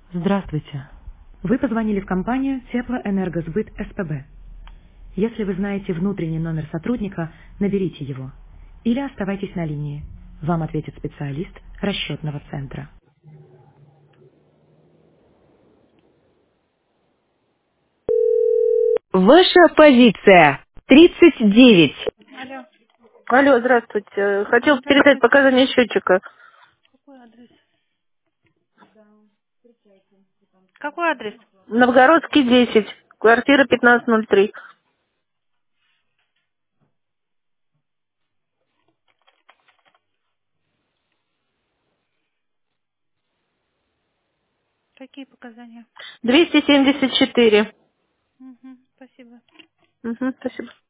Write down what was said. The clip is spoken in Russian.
Здравствуйте. Вы позвонили в компанию Теплоэнергосбыт СПБ. Если вы знаете внутренний номер сотрудника, наберите его. Или оставайтесь на линии. Вам ответит специалист расчетного центра. Ваша позиция 39. Алло, Алло, здравствуйте. Хотел передать здравствуйте. показания счетчика. Какой адрес? Какой адрес? Новгородский 10, квартира 1503. Какие показания? 274. Угу, спасибо. Угу, спасибо.